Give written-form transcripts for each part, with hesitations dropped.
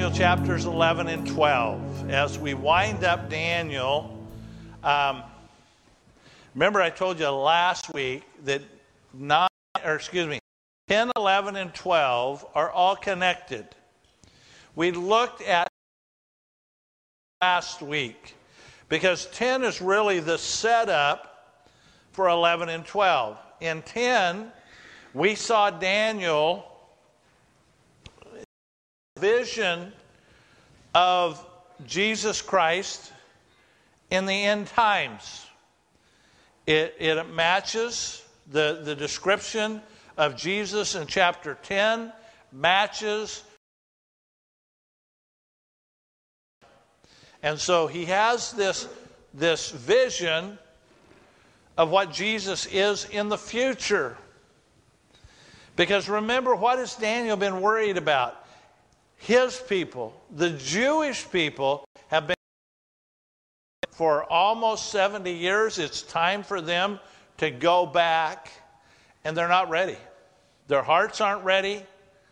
Daniel chapters 11 and 12. As we wind up Daniel, remember I told you last week that 10, 11, and 12 are all connected. We looked at last week because 10 is really the setup for 11 and 12. In 10, we saw Daniel vision of Jesus Christ in the end times. It matches the description of Jesus in chapter 10, matches. And so he has this vision of what Jesus is in the future. Because remember, what has Daniel been worried about? His people, the Jewish people, have been for almost 70 years. It's time for them to go back, and they're not ready. Their hearts aren't ready.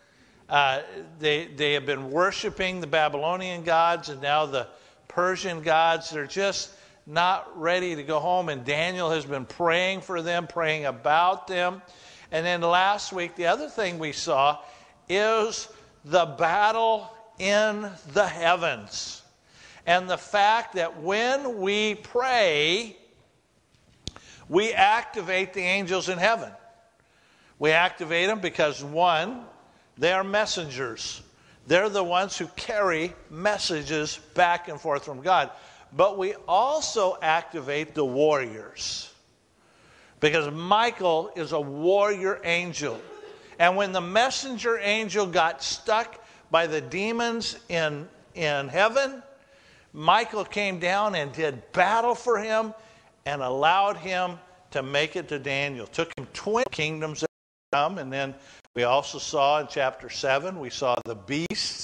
They have been worshiping the Babylonian gods and now the Persian gods. They're just not ready to go home, and Daniel has been praying for them, praying about them. And then last week, the other thing we saw is the battle in the heavens. And the fact that when we pray, we activate the angels in heaven. We activate them because, one, they are messengers. They're the ones who carry messages back and forth from God. But we also activate the warriors. Because Michael is a warrior angel. And when the messenger angel got stuck by the demons in heaven, Michael came down and did battle for him and allowed him to make it to Daniel. Took him 20 kingdoms to come. And then we also saw in chapter 7, we saw the beasts.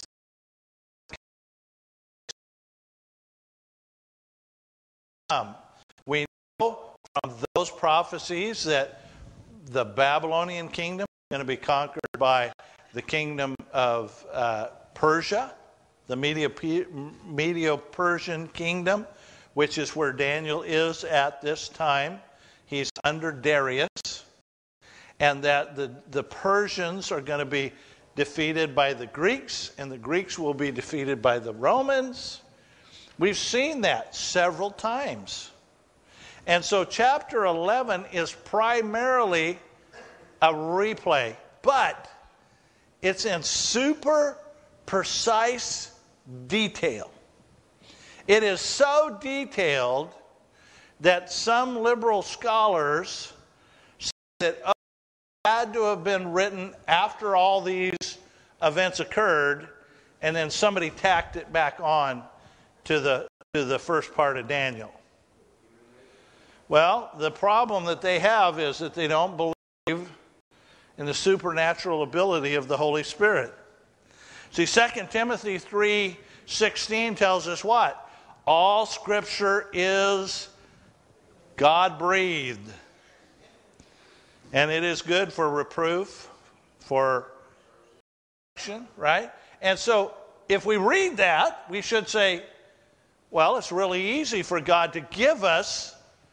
We know from those prophecies that the Babylonian kingdom going to be conquered by the kingdom of Persia, the Medo-Persian kingdom, which is where Daniel is at this time. He's under Darius. And that the Persians are going to be defeated by the Greeks, and the Greeks will be defeated by the Romans. We've seen that several times. And so chapter 11 is primarily a replay, but it's in super precise detail. It is so detailed that some liberal scholars say that it had to have been written after all these events occurred, and then somebody tacked it back on to the first part of Daniel. Well, the problem that they have is that they don't believe in the supernatural ability of the Holy Spirit. See, 2 Timothy 3:16 tells us what? All Scripture is God-breathed. And it is good for reproof, for correction, right? And so if we read that, we should say, well, it's really easy for God to give us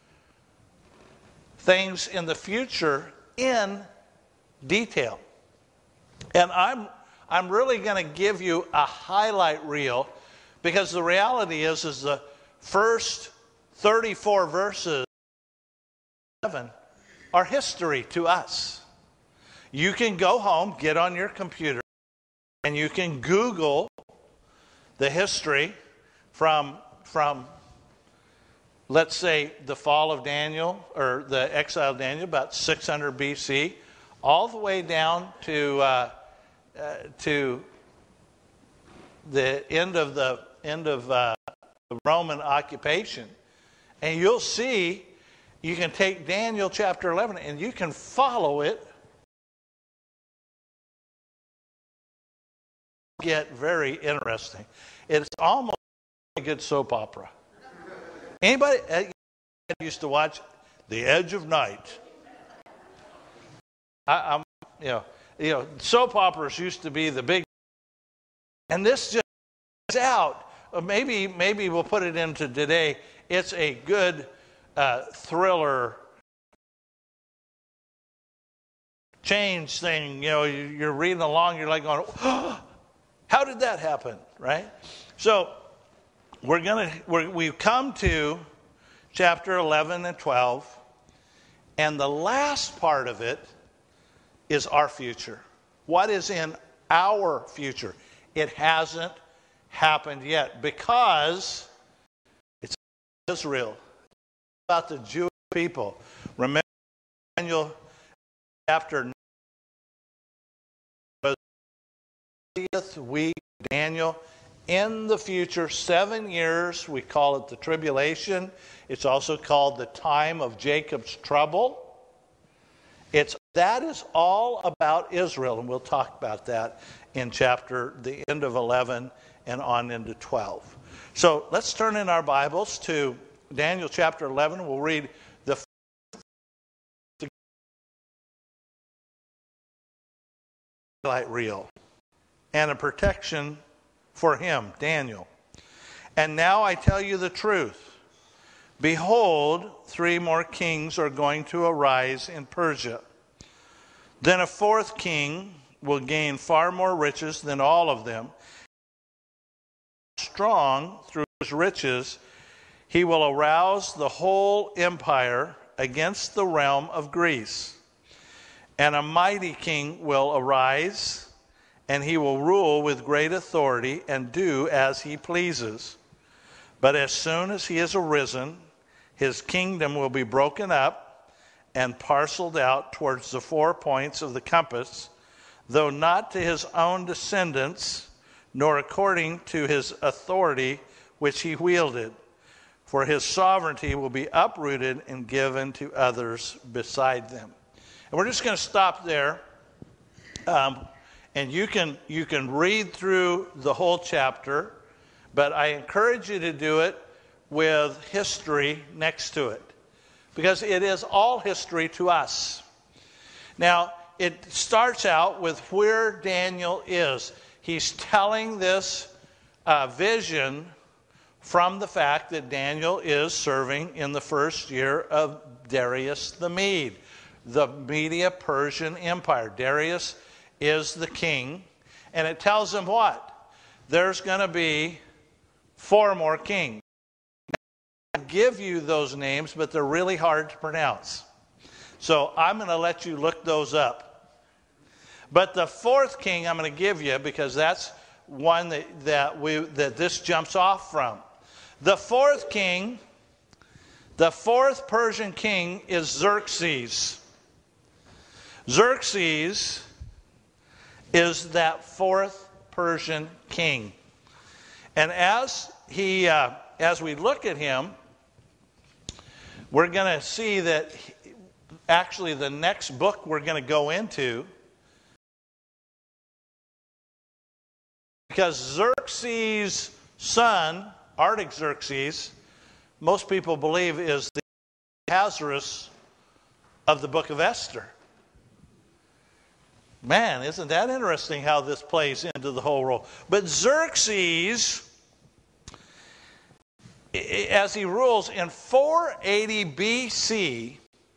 things in the future in detail. And I'm really going to give you a highlight reel, because the reality is the first 34 verses of 7 are history to us. You can go home, get on your computer, and you can Google the history from let's say the fall of Daniel, or the exile of Daniel, about 600 BC, all the way down to the end of the Roman occupation, and you'll see. You can take Daniel chapter 11 and you can follow it. Get very interesting. It's almost a good soap opera. Anybody used to watch The Edge of Night? Soap operas used to be the big, and this just out. Maybe we'll put it into today. It's a good thriller change thing. You know, you're reading along, you're like going, oh, how did that happen, right? So we've come to chapter 11 and 12, and the last part of it is our future. What is in our future? It hasn't happened yet because it's Israel, about the Jewish people. Remember Daniel chapter 9 was the 30th week, Daniel. In the future, 7 years, we call it the tribulation. It's also called the time of Jacob's trouble. That is all about Israel, and we'll talk about that in the end of 11 and on into 12. So let's turn in our Bibles to Daniel chapter 11. We'll read the highlight reel and a protection for him, Daniel. And now I tell you the truth. Behold, 3 more kings are going to arise in Persia. Then a 4th king will gain far more riches than all of them. Strong through his riches, he will arouse the whole empire against the realm of Greece. And a mighty king will arise, and he will rule with great authority and do as he pleases. But as soon as he is arisen, his kingdom will be broken up and parceled out towards the 4 points of the compass, though not to his own descendants, nor according to his authority which he wielded. For his sovereignty will be uprooted and given to others beside them. And we're just going to stop there. And you can read through the whole chapter, but I encourage you to do it with history next to it, because it is all history to us. Now, it starts out with where Daniel is. He's telling this vision from the fact that Daniel is serving in the first year of Darius the Mede, the Medo-Persian Empire. Darius is the king, and it tells him what? There's going to be 4 more kings. I give you those names, but they're really hard to pronounce. So I'm going to let you look those up. But the 4th king I'm going to give you, because that's one that this jumps off from. The 4th king, the 4th Persian king is Xerxes. Xerxes is that 4th Persian king. And as we look at him, we're going to see that actually the next book we're going to go into, because Xerxes' son, Artaxerxes, most people believe is the Ahasuerus of the book of Esther. Man, isn't that interesting how this plays into the whole role? But Xerxes, as he rules in 480 BC,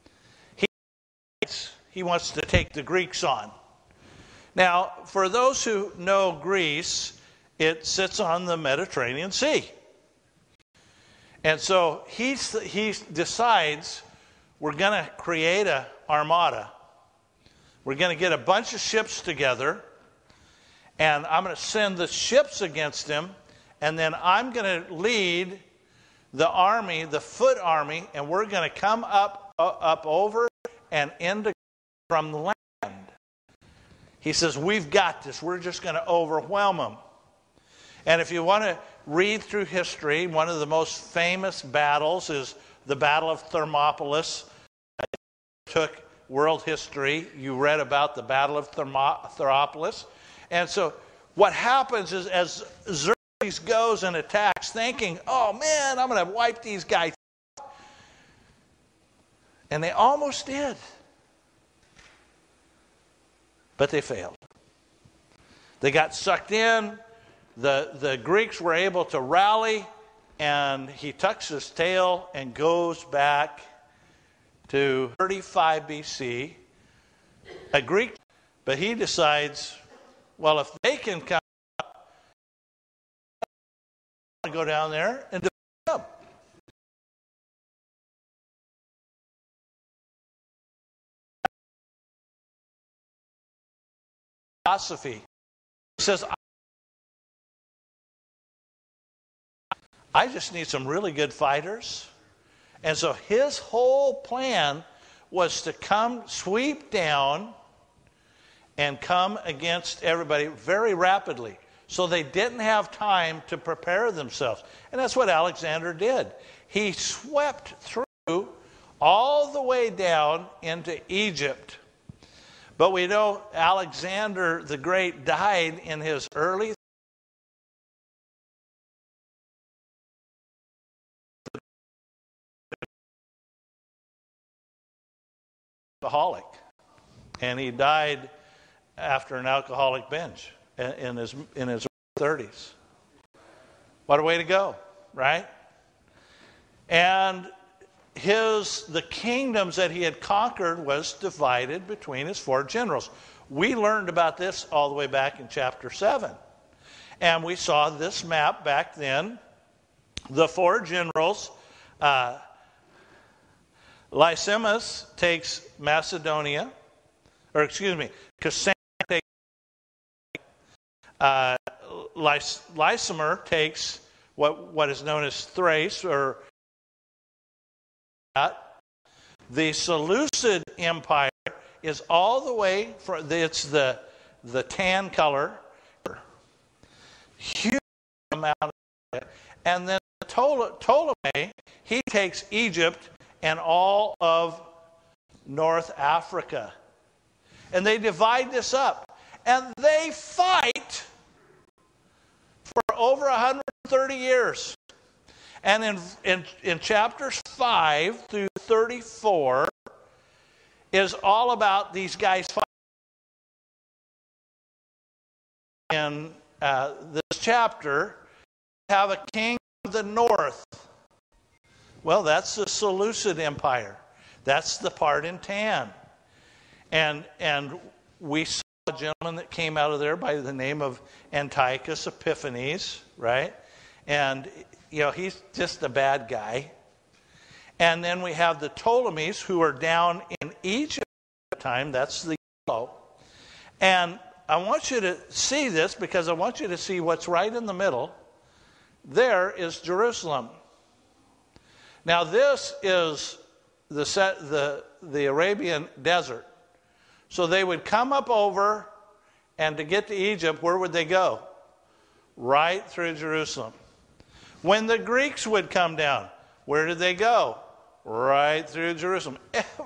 he wants to take the Greeks on. Now, for those who know Greece, it sits on the Mediterranean Sea. And so he decides we're going to create an armada. We're going to get a bunch of ships together, and I'm going to send the ships against him, and then I'm going to lead the army, the foot army, and we're going to come up over and into from the land. He says, we've got this. We're just going to overwhelm them. And if you want to read through history, one of the most famous battles is the Battle of Thermopylae. It took world history. You read about the Battle of Thermopylae. And so what happens is, as Xerxes goes and attacks, thinking, oh man, I'm going to wipe these guys out. And they almost did. But they failed. They got sucked in. the Greeks were able to rally, and he tucks his tail and goes back to 35 BC. A Greek, but he decides, well, if they can come, I go down there and defeat them. Philosophy. He says, I just need some really good fighters. And so his whole plan was to come, sweep down, and come against everybody very rapidly. So they didn't have time to prepare themselves. And that's what Alexander did. He swept through all the way down into Egypt. But we know Alexander the Great died in his early alcoholic. And he died after an alcoholic binge in his 30s. What a way to go, right? And the kingdoms that he had conquered was divided between his 4 generals. We learned about this all the way back in chapter 7. And we saw this map back then. The 4 generals, Lysimus takes Macedonia, Cassander takes, Lysimer takes what is known as Thrace, or the Seleucid Empire is all the way from, it's the tan color, huge amount of it. And then Ptolemy, he takes Egypt and all of North Africa. And they divide this up. And they fight for over 130 years. And in chapters 5 through 34 is all about these guys fighting. In this chapter, we have a king of the north. Well, that's the Seleucid Empire. That's the part in tan. And we saw a gentleman that came out of there by the name of Antiochus Epiphanes, right? And he's just a bad guy. And then we have the Ptolemies, who are down in Egypt at the time. That's the yellow. And I want you to see this because I want you to see what's right in the middle. There is Jerusalem. Now this is the Arabian desert. So they would come up over, and to get to Egypt, where would they go? Right through Jerusalem. When the Greeks would come down, where did they go? Right through Jerusalem.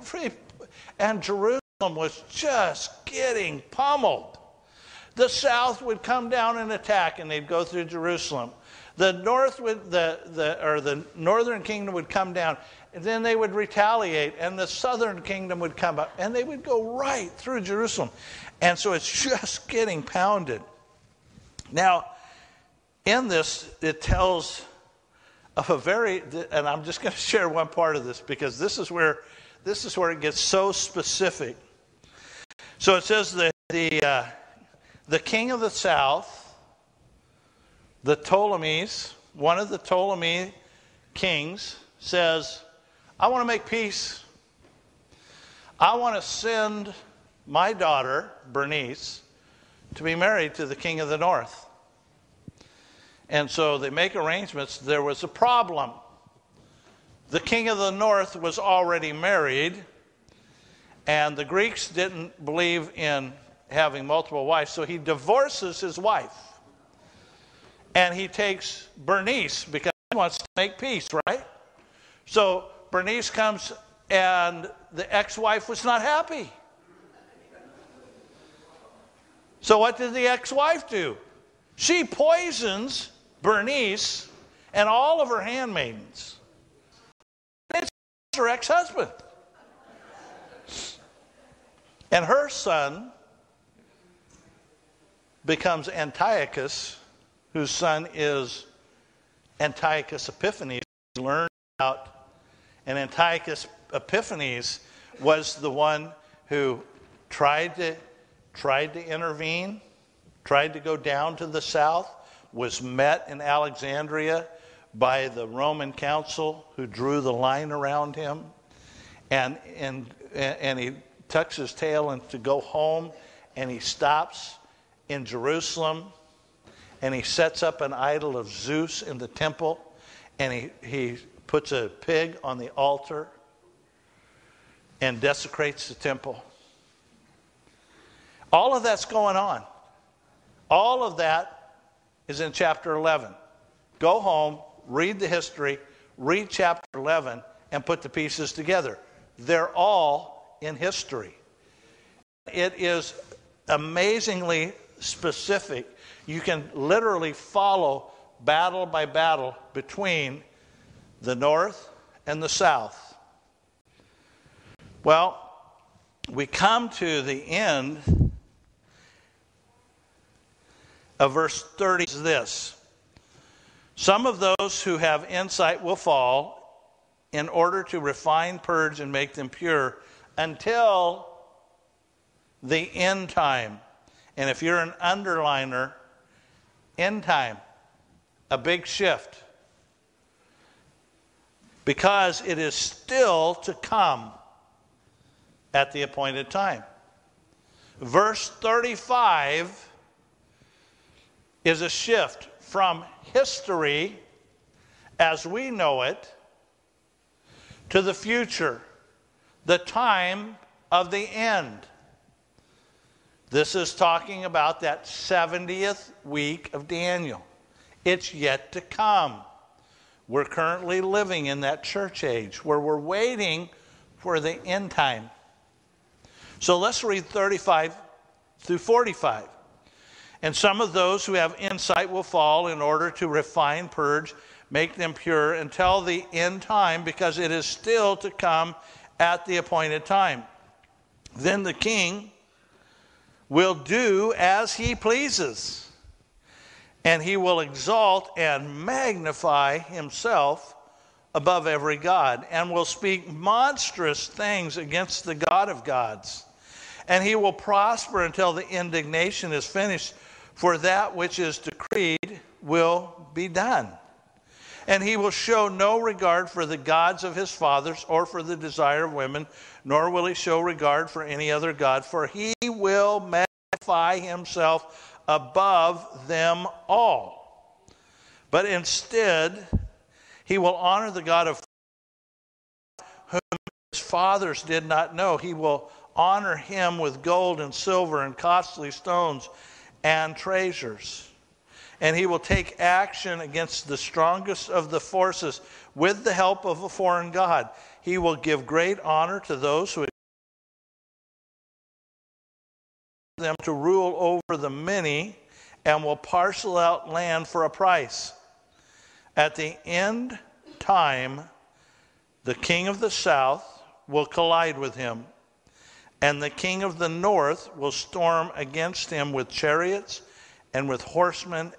And Jerusalem was just getting pummeled. The south would come down and attack, and they'd go through Jerusalem. The north would, the northern kingdom would come down, and then they would retaliate, and the southern kingdom would come up, and they would go right through Jerusalem. And so it's just getting pounded. Now, in this, it tells of and I'm just going to share one part of this because this is where it gets so specific. So it says the king of the south, the Ptolemies, one of the Ptolemy kings, says, I want to make peace. I want to send my daughter, Bernice, to be married to the king of the north. And so they make arrangements. There was a problem. The king of the north was already married, and the Greeks didn't believe in having multiple wives, so he divorces his wife. And he takes Bernice because he wants to make peace, right? So Bernice comes, and the ex-wife was not happy. So what did the ex-wife do? She poisons Bernice and all of her handmaidens. It's her ex-husband. And her son becomes Antiochus whose son is Antiochus Epiphanes, learned about, and Antiochus Epiphanes was the one who tried to intervene, tried to go down to the south, was met in Alexandria by the Roman council who drew the line around him, and he tucks his tail and to go home, and he stops in Jerusalem, and he sets up an idol of Zeus in the temple, and he puts a pig on the altar and desecrates the temple. All of that's going on. All of that is in chapter 11. Go home, read the history, read chapter 11, and put the pieces together. They're all in history. It is amazingly specific. You can literally follow battle by battle between the north and the south. Well, we come to the end of verse 30 is this. Some of those who have insight will fall in order to refine, purge, and make them pure until the end time. And if you're an underliner, end time, a big shift. Because it is still to come at the appointed time. Verse 35 is a shift from history as we know it to the future, the time of the end. This is talking about that 70th week of Daniel. It's yet to come. We're currently living in that church age where we're waiting for the end time. So let's read 35 through 45. And some of those who have insight will fall in order to refine, purge, make them pure until the end time, because it is still to come at the appointed time. Then the king will do as he pleases, and he will exalt and magnify himself above every god, and will speak monstrous things against the God of gods. And he will prosper until the indignation is finished, for that which is decreed will be done. And he will show no regard for the gods of his fathers or for the desire of women, nor will he show regard for any other god, for he will magnify himself above them all. But instead, he will honor the God of whom his fathers did not know. He will honor him with gold and silver and costly stones and treasures. And he will take action against the strongest of the forces with the help of a foreign god. He will give great honor to those who them to rule over the many, and will parcel out land for a price. At the end time, the king of the south will collide with him, and the king of the north will storm against him with chariots and with horsemen,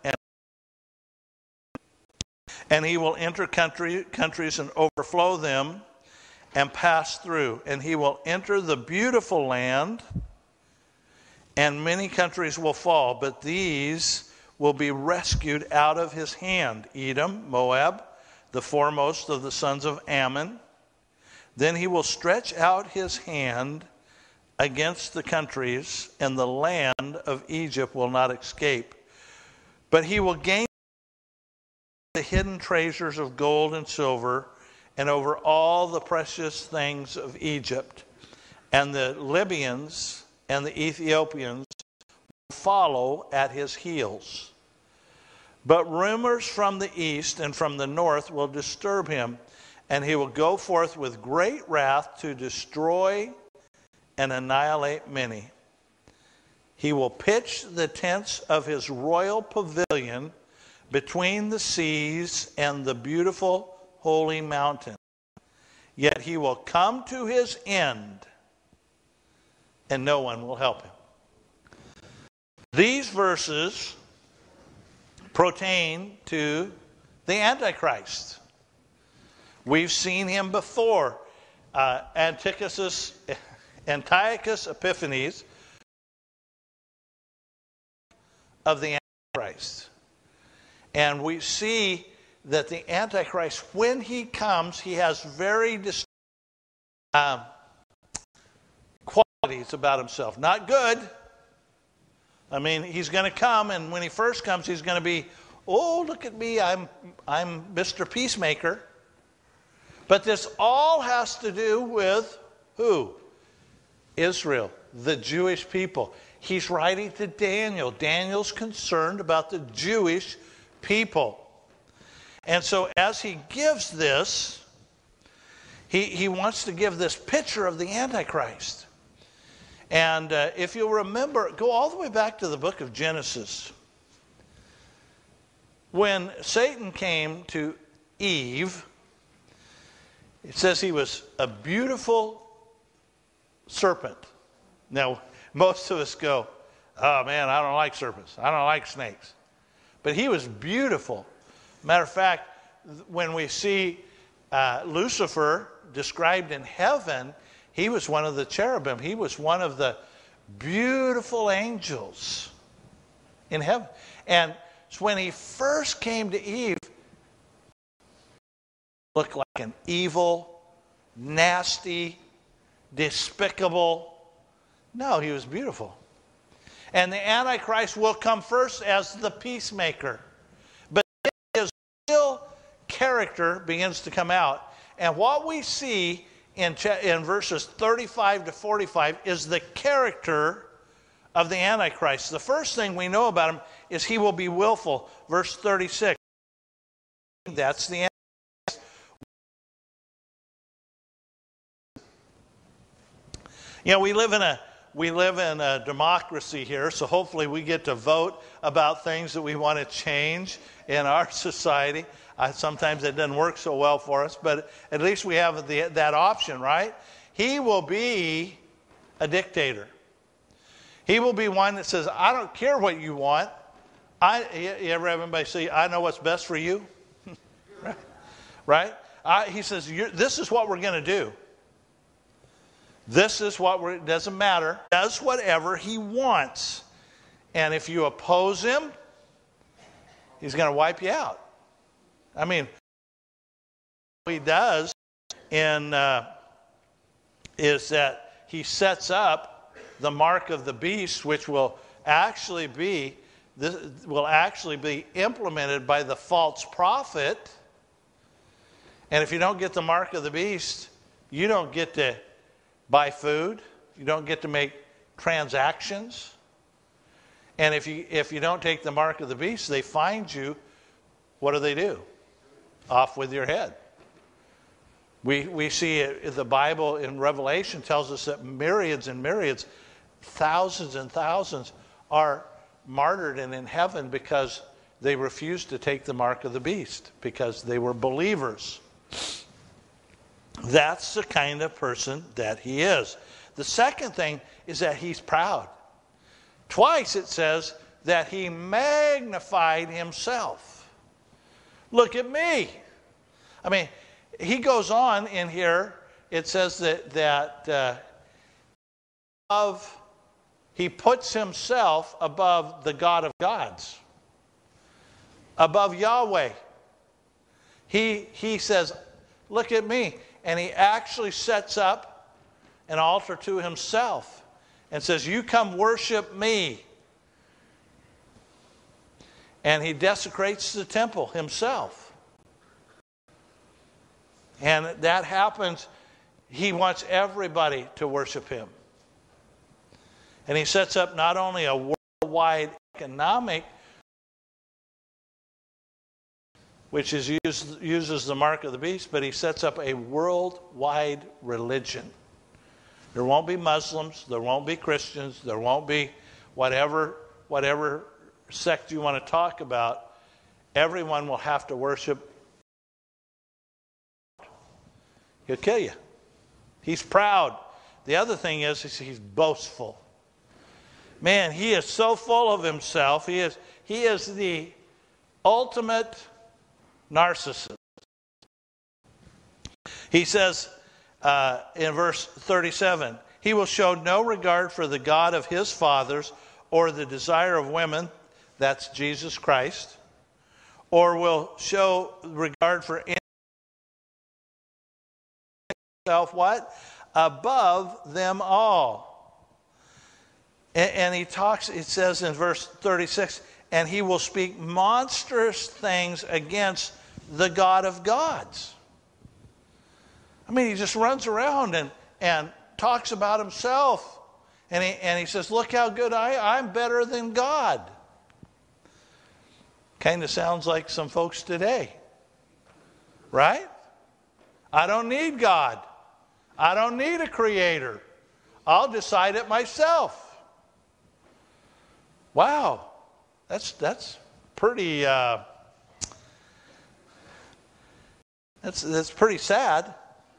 and he will enter countries and overflow them and pass through. And he will enter the beautiful land, and many countries will fall, but these will be rescued out of his hand: Edom, Moab, the foremost of the sons of Ammon. Then he will stretch out his hand against the countries, and the land of Egypt will not escape. But he will gain the hidden treasures of gold and silver, and over all the precious things of Egypt. And the Libyans and the Ethiopians will follow at his heels. But rumors from the east and from the north will disturb him, and he will go forth with great wrath to destroy and annihilate many. He will pitch the tents of his royal pavilion between the seas and the beautiful holy mountain. Yet he will come to his end, and no one will help him. These verses pertain to the Antichrist. We've seen him before. Antiochus Epiphanes of the Antichrist. And we see that the Antichrist, when he comes, he has very distinct qualities about himself. Not good. I mean, he's going to come, and when he first comes, he's going to be, oh, look at me, I'm Mr. Peacemaker. But this all has to do with who? Israel, the Jewish people. He's writing to Daniel. Daniel's concerned about the Jewish people. And so as he gives this, he wants to give this picture of the Antichrist. And if you'll remember, go all the way back to the book of Genesis. When Satan came to Eve, it says he was a beautiful serpent. Now, most of us go, oh man, I don't like serpents. I don't like snakes. But he was beautiful. Matter of fact, when we see Lucifer described in heaven, he was one of the cherubim. He was one of the beautiful angels in heaven. And when he first came to Eve, he looked like an evil, nasty, despicable. No, he was beautiful. And the Antichrist will come first as the peacemaker. But his real character begins to come out. And what we see in verses 35 to 45 is the character of the Antichrist. The first thing we know about him is he will be willful. Verse 36. That's the Antichrist. You know, we live in a democracy here, so hopefully we get to vote about things that we want to change in our society. Sometimes it doesn't work so well for us, but at least we have that option, right? He will be a dictator. He will be one that says, I don't care what you want. You ever have anybody say, I know what's best for you? Right? He says, this is what we're going to do. This is what it doesn't matter. He does whatever he wants. And if you oppose him, he's going to wipe you out. I mean, what he does is that he sets up the mark of the beast, which will actually be implemented by the false prophet. And if you don't get the mark of the beast, you don't get to buy food. You don't get to make transactions. And if you don't take the mark of the beast, they find you. What do? Off with your head. We see it, the Bible in Revelation tells us that myriads and myriads, thousands and thousands are martyred and in heaven because they refused to take the mark of the beast, because they were believers. That's the kind of person that he is. The second thing is that he's proud. Twice it says that he magnified himself. Look at me. I mean, he goes on in here. It says that he puts himself above the God of gods, above Yahweh. He says, look at me. And he actually sets up an altar to himself and says, you come worship me. And he desecrates the temple himself. And that happens. He wants everybody to worship him. And he sets up not only a worldwide economic, which uses the mark of the beast, but he sets up a worldwide religion. There won't be Muslims, there won't be Christians, there won't be whatever sect you want to talk about. Everyone will have to worship. He'll kill you. He's proud. The other thing is he's boastful. Man, he is so full of himself. He is the ultimate narcissist. He says in verse 37, he will show no regard for the God of his fathers or the desire of women, that's Jesus Christ, or will show regard for himself, what? Above them all. And he talks, it says in verse 36, and he will speak monstrous things against the God of gods. I mean, he just runs around and talks about himself. And he says, look how good I'm better than God. Kind of sounds like some folks today. Right? I don't need God. I don't need a creator. I'll decide it myself. Wow. That's pretty that's pretty sad.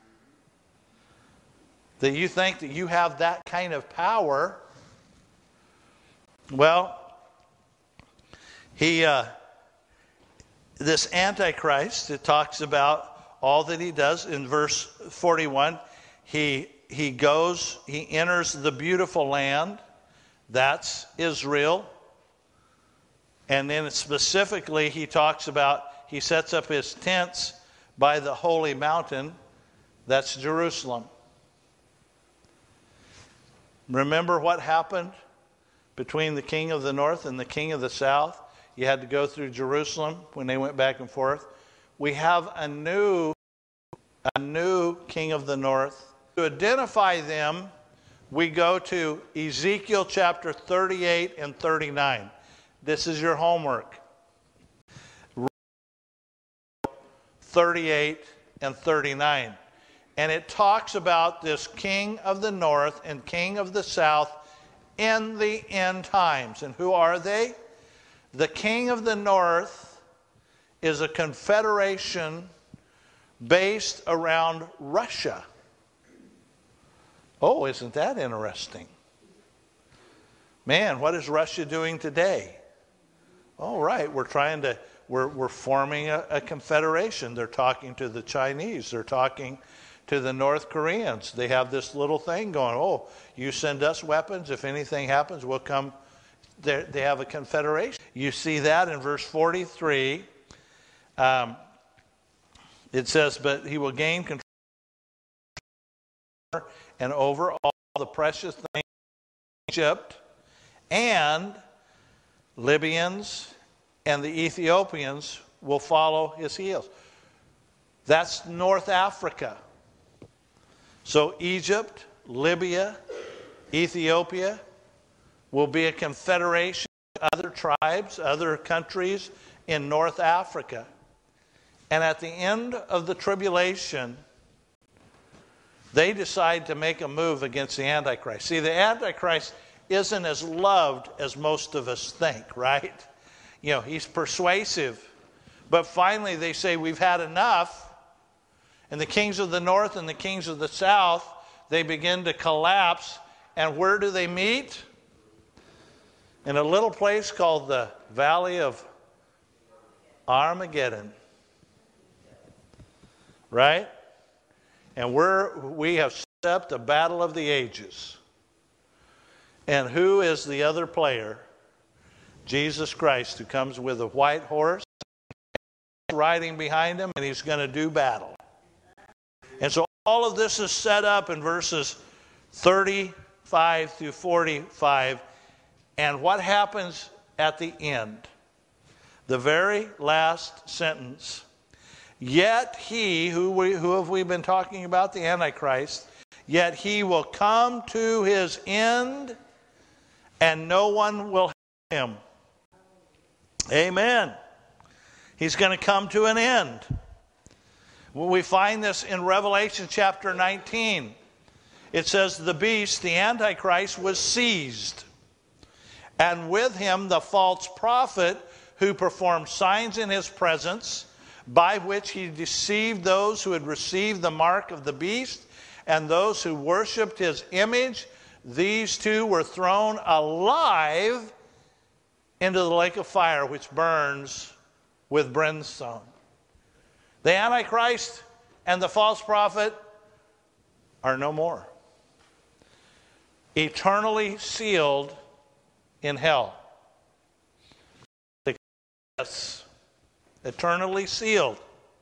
That you think that you have that kind of power. Well, this Antichrist, it talks about all that he does. In verse 41, he enters the beautiful land. That's Israel. And then specifically he talks about, he sets up his tents by the holy mountain. That's Jerusalem. Remember what happened between the king of the north and the king of the south? You had to go through Jerusalem when they went back and forth. We have a new king of the north. To identify them, we go to Ezekiel chapter 38 and 39. This is your homework. 38 and 39. And it talks about this king of the north and king of the south in the end times. And who are they? The king of the north is a confederation based around Russia. Oh, isn't that interesting? Man, what is Russia doing today? Oh, right, we're forming a confederation. They're talking to the Chinese. They're talking to the North Koreans. They have this little thing going, oh, you send us weapons. If anything happens, we'll come. They have a confederation. You see that in verse 43. It says, but he will gain control and over all the precious things of Egypt, and Libyans and the Ethiopians will follow his heels. That's North Africa. So Egypt, Libya, Ethiopia will be a confederation of other tribes, other countries in North Africa. And at the end of the tribulation, they decide to make a move against the Antichrist. See, the Antichrist isn't as loved as most of us think, right? You know, he's persuasive. But finally they say, we've had enough. And the kings of the north and the kings of the south, they begin to collapse. And where do they meet? In a little place called the Valley of Armageddon. Right? And we have set up the battle of the ages. And who is the other player? Jesus Christ, who comes with a white horse, riding behind him, and he's going to do battle. And so all of this is set up in verses 35 through 45. And what happens at the end? The very last sentence. Yet he, who have we been talking about? The Antichrist. Yet he will come to his end, and no one will help him. Amen. He's going to come to an end. We find this in Revelation chapter 19. It says, the beast, the Antichrist, was seized, and with him the false prophet who performed signs in his presence, by which he deceived those who had received the mark of the beast and those who worshipped his image. These two were thrown alive into the lake of fire, which burns with brimstone. The Antichrist and the false prophet are no more. Eternally sealed in hell. Yes, eternally sealed.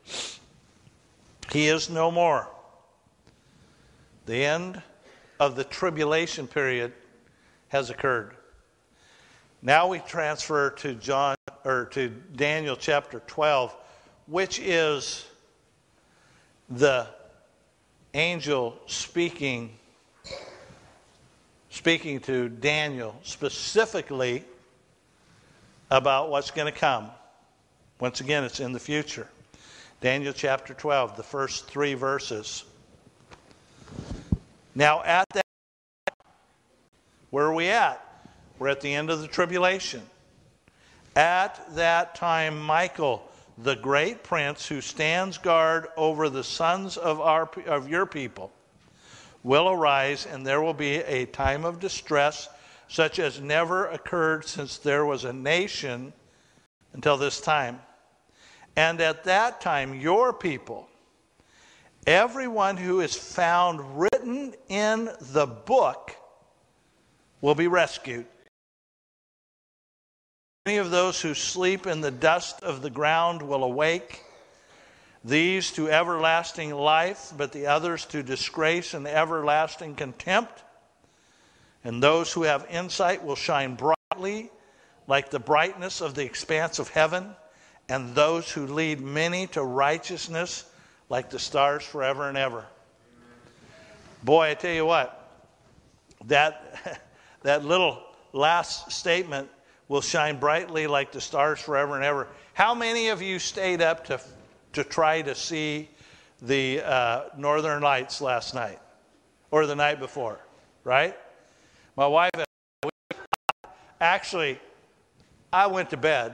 He is no more. The end of the tribulation period has occurred. Now we transfer to to Daniel chapter 12, which is the angel speaking to Daniel specifically about what's going to come. Once again, it's in the future. Daniel chapter 12, the first 3 verses. Now at that, where are we at? We're at the end of the tribulation. At that time, Michael, the great prince who stands guard over the sons of your people, will arise, and there will be a time of distress such as never occurred since there was a nation until this time. And at that time, your people, everyone who is found written in the book, will be rescued. Many of those who sleep in the dust of the ground will awake, these to everlasting life, but the others to disgrace and everlasting contempt. And those who have insight will shine brightly like the brightness of the expanse of heaven, and those who lead many to righteousness like the stars forever and ever. Boy, I tell you what, that little last statement, will shine brightly like the stars forever and ever. How many of you stayed up to try to see the Northern Lights last night? Or the night before, right? My wife, actually, I went to bed.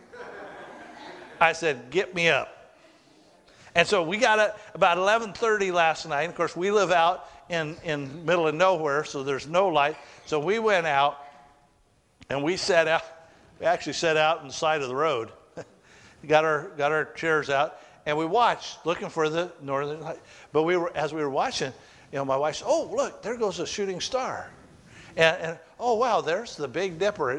I said, get me up. And so we got up about 11:30 last night. Of course, we live out in the middle of nowhere, so there's no light. So we went out. And we sat out. We actually sat out on the side of the road. got our chairs out, and we watched, looking for the northern light. But as we were watching, my wife said, "Oh, look, there goes a shooting star," and oh wow, there's the Big Dipper.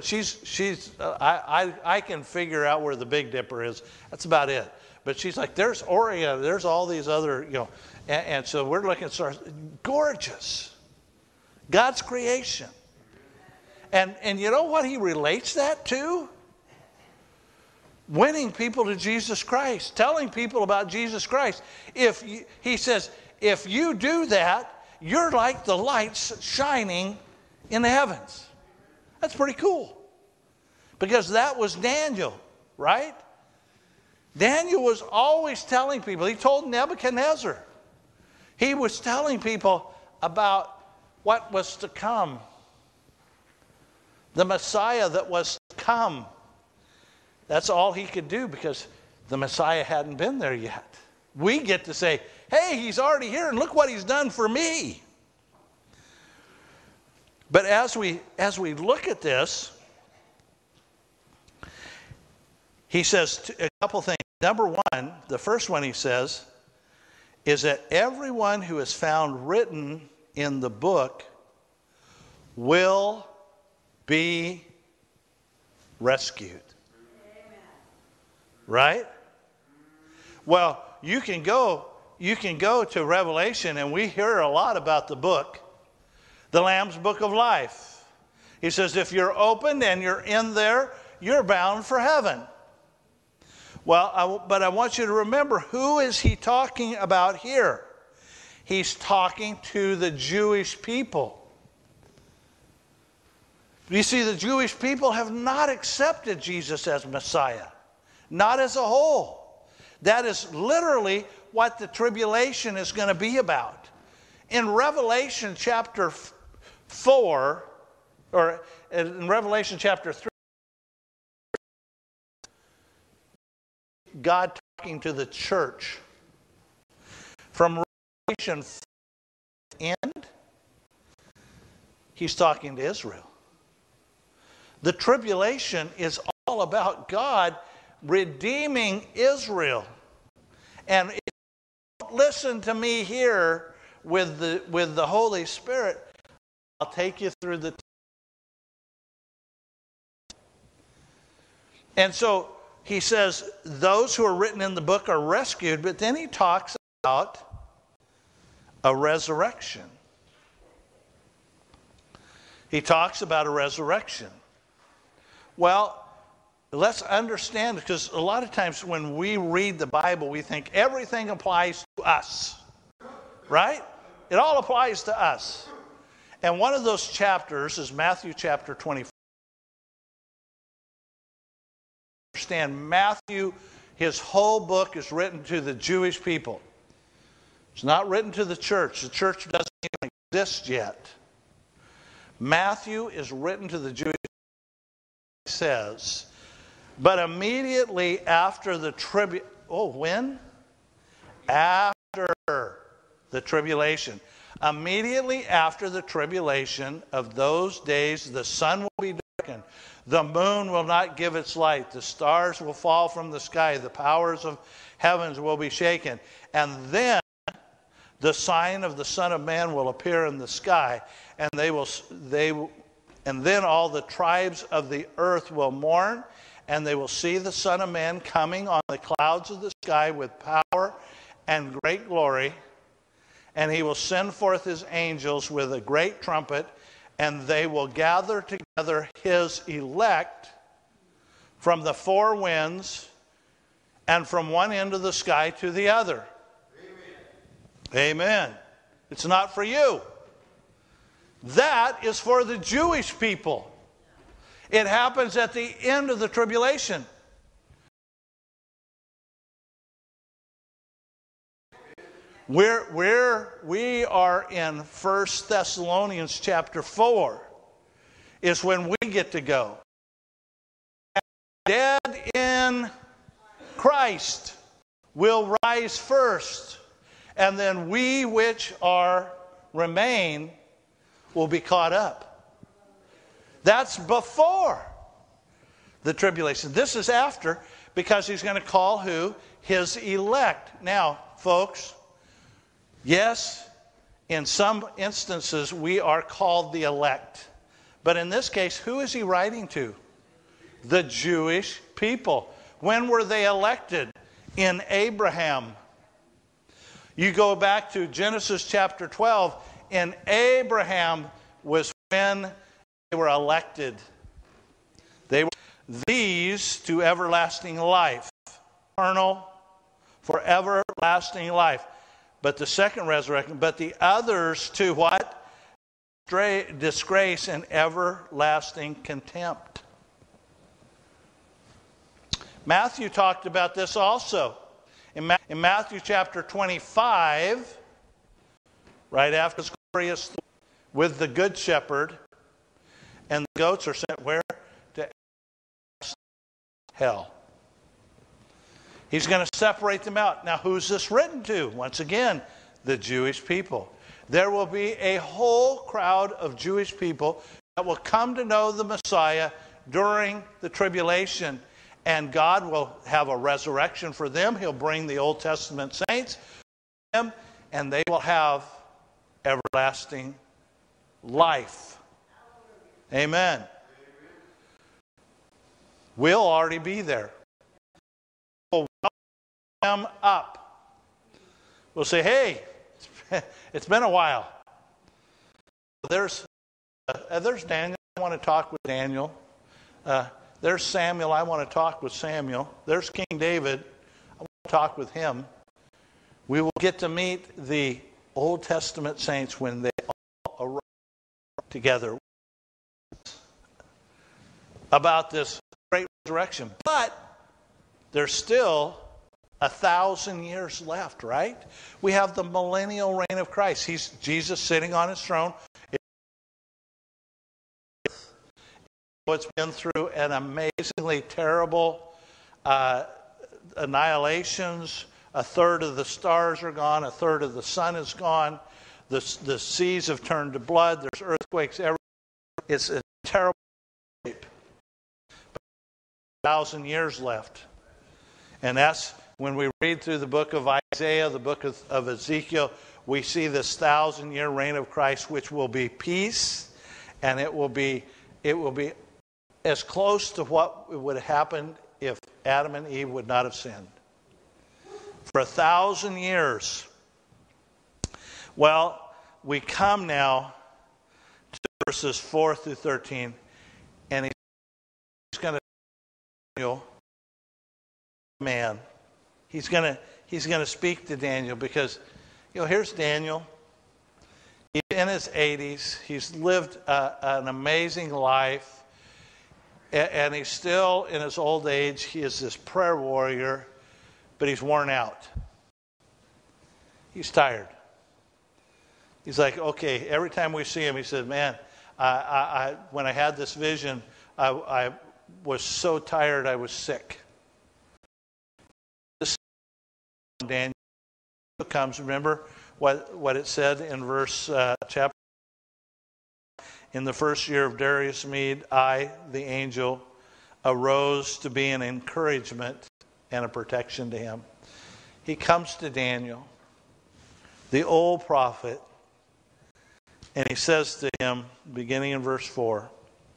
I can figure out where the Big Dipper is. That's about it. But she's like, "There's Orion. There's all these other, and so we're looking at stars. Gorgeous, God's creation." And you know what he relates that to? Winning people to Jesus Christ. Telling people about Jesus Christ. He says, if you do that, you're like the lights shining in the heavens. That's pretty cool. Because that was Daniel, right? Daniel was always telling people. He told Nebuchadnezzar. He was telling people about what was to come. The Messiah that was to come. That's all he could do because the Messiah hadn't been there yet. We get to say, hey, he's already here and look what he's done for me. But as we look at this, he says a couple things. Number one, the first one he says, is that everyone who is found written in the book will be rescued. Amen. Right? Well, you can go to Revelation, and we hear a lot about the book, the Lamb's Book of Life. He says if you're opened and you're in there, you're bound for heaven. Well, but I want you to remember, who is he talking about here? He's talking to the Jewish people. You see, the Jewish people have not accepted Jesus as Messiah. Not as a whole. That is literally what the tribulation is going to be about. In Revelation chapter 4, or in Revelation chapter 3, God talking to the church. From Revelation end, he's talking to Israel. The tribulation is all about God redeeming Israel. And if you don't listen to me here with the Holy Spirit, I'll take you through the. And so he says, those who are written in the book are rescued, but then he talks about a resurrection. He talks about a resurrection. Well, let's understand, because a lot of times when we read the Bible, we think everything applies to us, right? It all applies to us. And one of those chapters is Matthew chapter 24. Understand, Matthew, his whole book is written to the Jewish people. It's not written to the church. The church doesn't even exist yet. Matthew is written to the Jewish people. It says, but immediately after the tribulation. Oh, when? After the tribulation. Immediately after the tribulation of those days, the sun will be darkened. The moon will not give its light. The stars will fall from the sky. The powers of heavens will be shaken. And then the sign of the Son of Man will appear in the sky. And and then all the tribes of the earth will mourn. And they will see the Son of Man coming on the clouds of the sky with power and great glory. And he will send forth his angels with a great trumpet, and they will gather together his elect from the four winds and from one end of the sky to the other. Amen. Amen. It's not for you. That is for the Jewish people. It happens at the end of the tribulation. We are in 1 Thessalonians chapter 4 is when we get to go. Dead in Christ will rise first, and then we which remain will be caught up. That's before the tribulation. This is after, because he's going to call who? His elect. Now, folks, yes, in some instances we are called the elect. But in this case, who is he writing to? The Jewish people. When were they elected? In Abraham. You go back to Genesis chapter 12. In Abraham was when they were elected. They were these to everlasting life. Eternal, for everlasting life. But the second resurrection, but the others to what? Disgrace and everlasting contempt. Matthew talked about this also. In Matthew chapter 25, right after his glorious with the good shepherd, and the goats are sent where? To hell. He's going to separate them out. Now, who's this written to? Once again, the Jewish people. There will be a whole crowd of Jewish people that will come to know the Messiah during the tribulation. And God will have a resurrection for them. He'll bring the Old Testament saints to them, and they will have everlasting life. Amen. We'll already be there. We'll welcome them up. We'll say, hey, it's been a while. There's Daniel. I want to talk with Daniel. There's Samuel. I want to talk with Samuel. There's King David. I want to talk with him. We will get to meet the Old Testament saints when they all arrive together about this great resurrection. But there's still 1,000 years left, right? We have the millennial reign of Christ. He's Jesus sitting on his throne. It's been through an amazingly terrible annihilations. A third of the stars are gone. A third of the sun is gone. The seas have turned to blood. There's earthquakes everywhere. It's a terrible shape. 1,000 years left. And that's when we read through the book of Isaiah, the book of Ezekiel, we see this 1,000-year reign of Christ, which will be peace, and it will be as close to what would have happened if Adam and Eve would not have sinned. For 1,000 years. Well, we come now to verses 4 through 13, and he's going to man. He's going to speak to Daniel because, here's Daniel. He's in his 80s. He's lived an amazing life. And he's still, in his old age, he is this prayer warrior, but he's worn out. He's tired. He's like, okay, every time we see him, he said, man, when I had this vision, I was so tired I was sick. Daniel comes, remember what it said in verse chapter. In the first year of Darius Mede, I, the angel, arose to be an encouragement and a protection to him. He comes to Daniel, the old prophet, and he says to him, beginning in verse 4,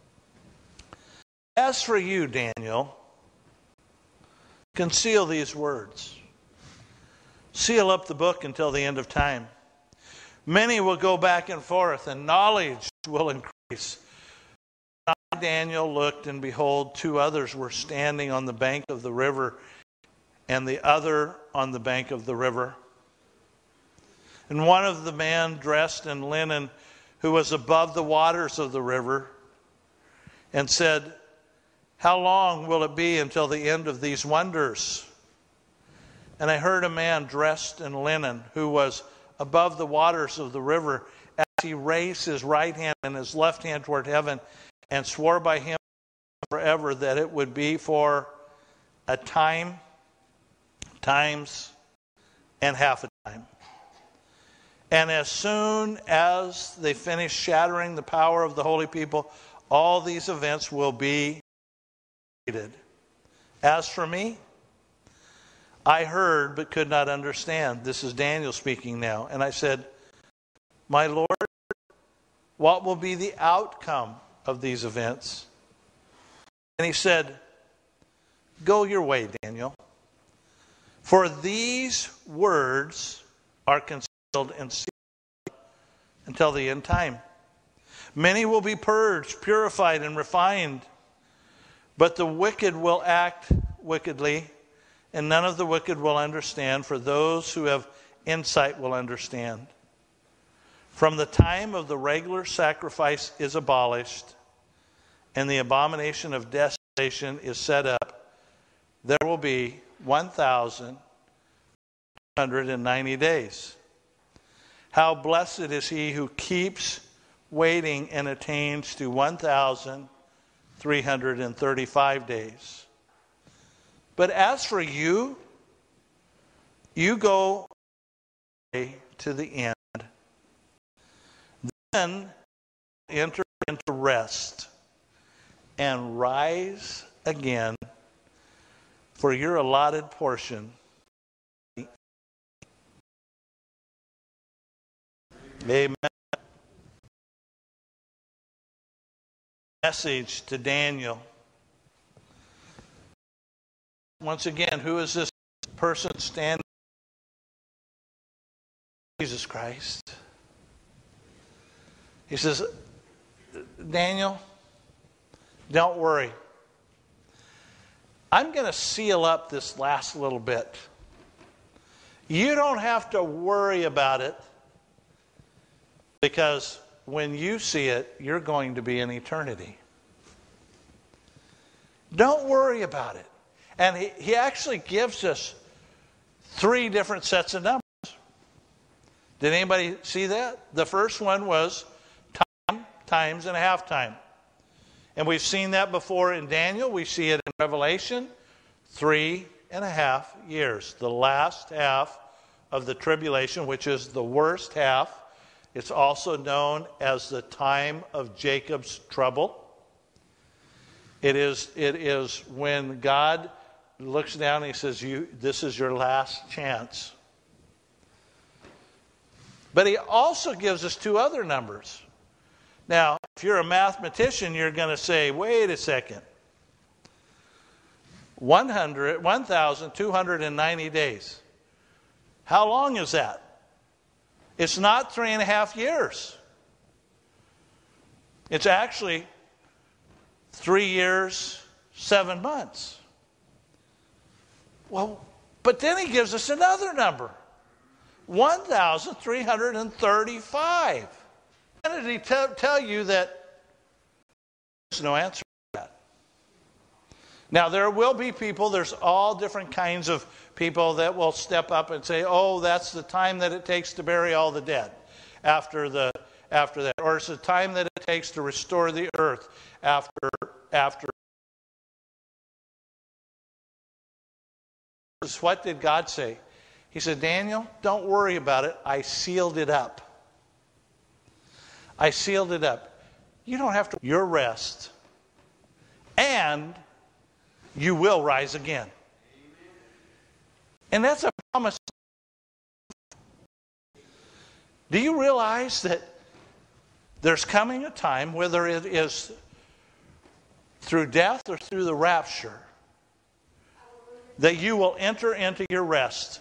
as for you, Daniel, conceal these words. Seal up the book until the end of time. Many will go back and forth, and knowledge will increase. Daniel looked, and behold, 2 others were standing on the bank of the river, and the other on the bank of the river. And one of the men dressed in linen, who was above the waters of the river, and said, how long will it be until the end of these wonders? And I heard a man dressed in linen, who was above the waters of the river, as he raised his right hand and his left hand toward heaven, and swore by him forever that it would be for a time, times, and half a time. And as soon as they finish shattering the power of the holy people, all these events will be completed. As for me, I heard but could not understand. This is Daniel speaking now. And I said, my Lord, what will be the outcome of these events? And he said, go your way, Daniel. For these words are concealed and sealed until the end time. Many will be purged, purified, and refined. But the wicked will act wickedly, and none of the wicked will understand, for those who have insight will understand. From the time of the regular sacrifice is abolished, and the abomination of desolation is set up, there will be 1,290 days. How blessed is he who keeps waiting and attains to 1,335 days. But as for you, you go to the end. Then enter into rest and rise again for your allotted portion. Amen. Message to Daniel. Once again, who is this person standing? Jesus Christ. He says, Daniel, don't worry. I'm going to seal up this last little bit. You don't have to worry about it, because when you see it, you're going to be in eternity. Don't worry about it. And he actually gives us 3 different sets of numbers. Did anybody see that? The first one was time, times, and a half time. And we've seen that before in Daniel. We see it in Revelation. 3.5 years. The last half of the tribulation, which is the worst half. It's also known as the time of Jacob's trouble. It is when God looks down and he says, this is your last chance. But he also gives us two other numbers. Now, if you're a mathematician, you're going to say, wait a second. 1,290 days. How long is that? It's not 3.5 years. It's actually 3 years, 7 months. Well, but then he gives us another number. 1,335. And did he tell you that there's no answer to that? Now, there will be people, there's all different kinds of people that will step up and say, oh, that's the time that it takes to bury all the dead after that. Or it's the time that it takes to restore the earth after. What did God say? He said, Daniel, don't worry about it. I sealed it up. I sealed it up. You don't have to. Your rest. And you will rise again. And that's a promise. Do you realize that there's coming a time, whether it is through death or through the rapture, that you will enter into your rest?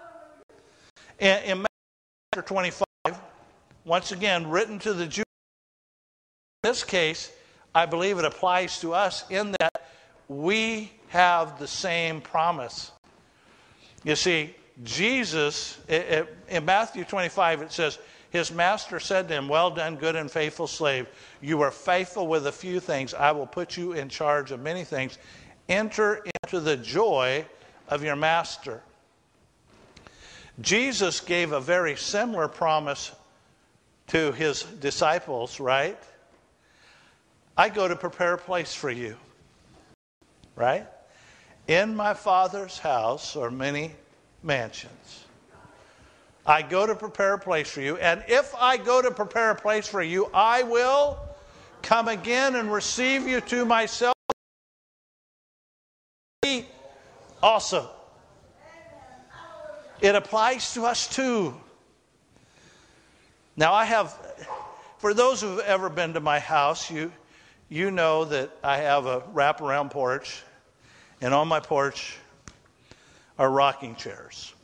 In Matthew chapter 25, once again, written to the Jews. In this case, I believe it applies to us in that we have the same promise. You see, Jesus, in Matthew 25, it says, his master said to him, well done, good and faithful slave. You are faithful with a few things. I will put you in charge of many things. Enter into the joy of your master. Jesus gave a very similar promise to his disciples, right? I go to prepare a place for you, right? In my Father's house are many mansions. I go to prepare a place for you, and if I go to prepare a place for you, I will come again and receive you to myself. Also, it applies to us too. Now for those who've ever been to my house, you know that I have a wraparound porch, and on my porch are rocking chairs.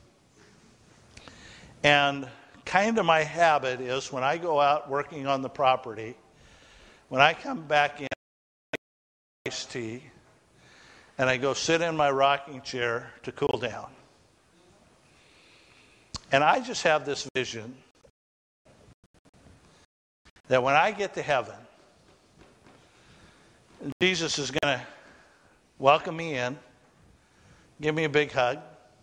And kind of my habit is when I go out working on the property, when I come back in, iced tea, and I go sit in my rocking chair to cool down. And I just have this vision that when I get to heaven, Jesus is going to welcome me in, give me a big hug.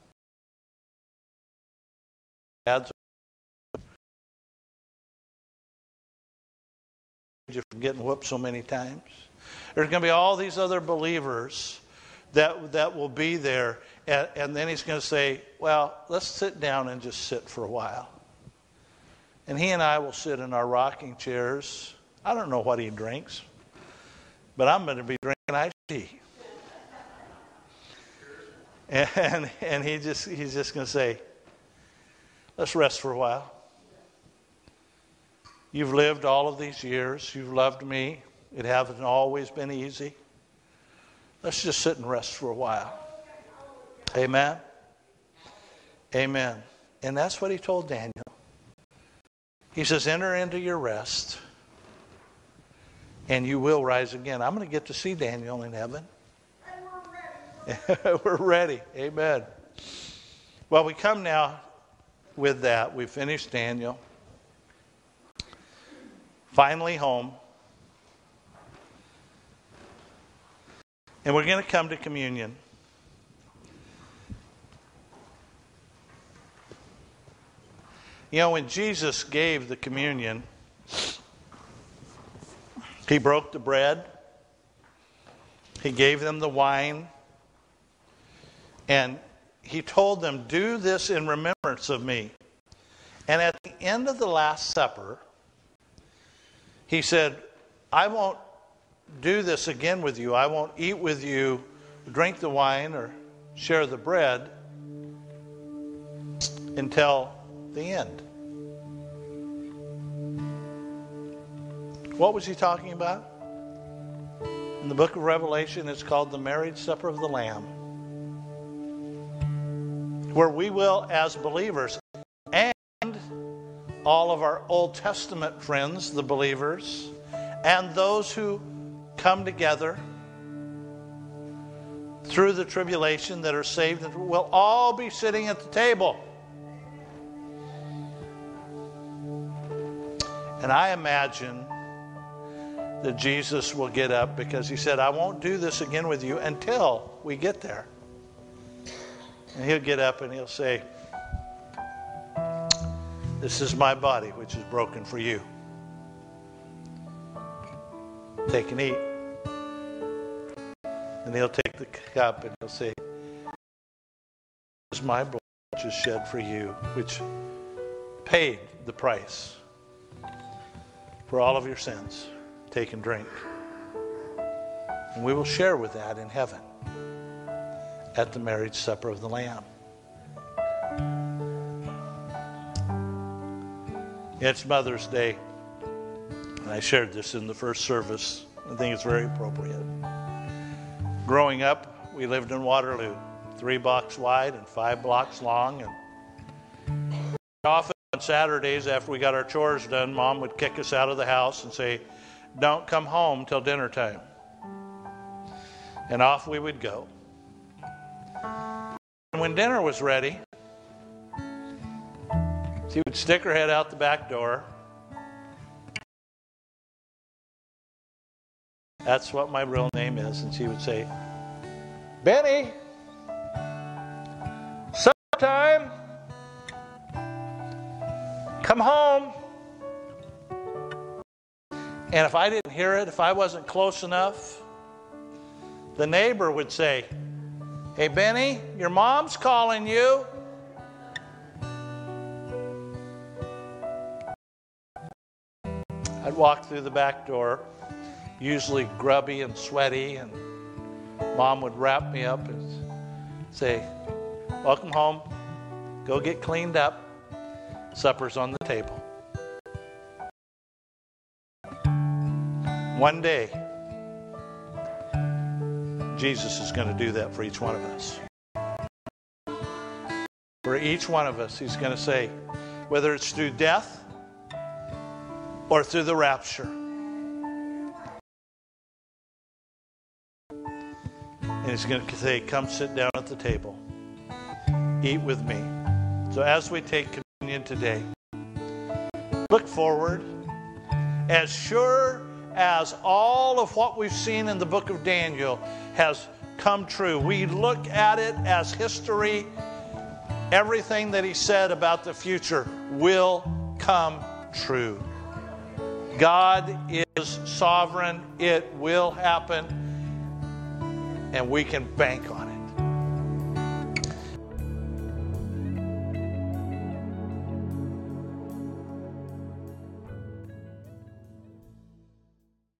From getting whooped so many times. There's going to be all these other believers that will be there, and then he's going to say, well, let's sit down and just sit for a while. And he and I will sit in our rocking chairs. I don't know what he drinks, but I'm going to be drinking iced tea. And he's just going to say, let's rest for a while. You've lived all of these years. You've loved me. It hasn't always been easy. Let's just sit and rest for a while. Amen? Amen. And that's what he told Daniel. He says, enter into your rest, and you will rise again. I'm going to get to see Daniel in heaven. We're ready. Amen. Well, we come now with that. We finished Daniel. Finally home. And we're going to come to communion. You know, when Jesus gave the communion, he broke the bread. He gave them the wine. And he told them, do this in remembrance of me. And at the end of the Last Supper, he said, I won't do this again with you. I won't eat with you, drink the wine, or share the bread until the end. What was he talking about? In the book of Revelation, it's called the marriage supper of the Lamb, where we will, as believers, and all of our Old Testament friends, the believers, and those who come together through the tribulation that are saved, will all be sitting at the table. And I imagine that Jesus will get up, because he said, I won't do this again with you until we get there. And he'll get up and he'll say, this is my body, which is broken for you. Take and eat. And he'll take the cup and he'll say, this is my blood, which is shed for you, which paid the price for all of your sins. Take and drink. And we will share with that in heaven at the marriage supper of the Lamb. It's Mother's Day, and I shared this in the first service. I think it's very appropriate. Growing up, we lived in Waterloo, 3 blocks wide and 5 blocks long, and often on Saturdays after we got our chores done, Mom would kick us out of the house and say, don't come home till dinner time. And off we would go. And when dinner was ready, she would stick her head out the back door. That's what my real name is. And she would say, Benny, supper time. Come home. And if I didn't hear it, if I wasn't close enough, the neighbor would say, hey, Benny, your mom's calling you. I'd walk through the back door, usually grubby and sweaty, and Mom would wrap me up and say, welcome home, go get cleaned up, supper's on the table. One day, Jesus is going to do that for each one of us. For each one of us, he's going to say, whether it's through death or through the rapture. And he's going to say, come sit down at the table. Eat with me. So as we take communion today, look forward. As sure as all of what we've seen in the book of Daniel has come true, we look at it as history. Everything that he said about the future will come true. God is sovereign. It will happen. And we can bank on it.